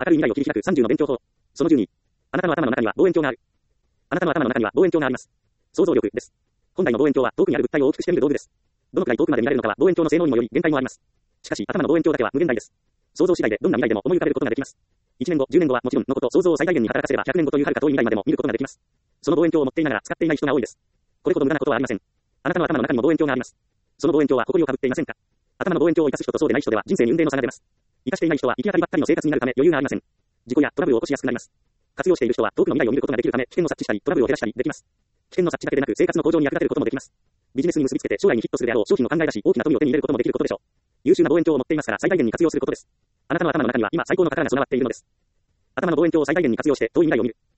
明るい未来を切り開く30の勉強法。その12。あなたの頭の中には望遠鏡がある。あなたの頭の中には望遠鏡があります。想像力です。本来の望遠鏡は遠くにある物体を大きくして見る道具です。どのくらい遠くまで見られるのかは望遠鏡の性能にもより限界もあります。しかし、頭の望遠鏡だけは無限大です。想像次第でどんな未来でも思い浮かべることができます。1年後、10年後はもちろんのこと、想像を最大限に働かせれば100年後という遥か遠い未来までも見ることができます。その望遠鏡を持っていながら使っていない人が多いです。これほど無駄なことはありません。あなたの頭の中にも望遠鏡があります。その望遠鏡は埃をかぶっていませんか？頭の望遠鏡を生かす人とそうでない人では人生に運命の差が出ます。生かしていない人は行き当たりばったりの生活になるため余裕がありません。事故やトラブルを起こしやすくなります。活用している人は遠くの未来を見ることができるため危険を察知したりトラブルを減らしたりできます。危険の察知だけでなく生活の向上に役立てることもできます。ビジネスに結びつけて将来にヒットするであろう商品を考え出し大きな富を手に入れることもできることでしょう。優秀な望遠鏡を持っていますから最大限に活用することです。あなたの頭の中には今最高の宝が備わっているのです。頭の望遠鏡を最大限に活用して遠い未来を見る。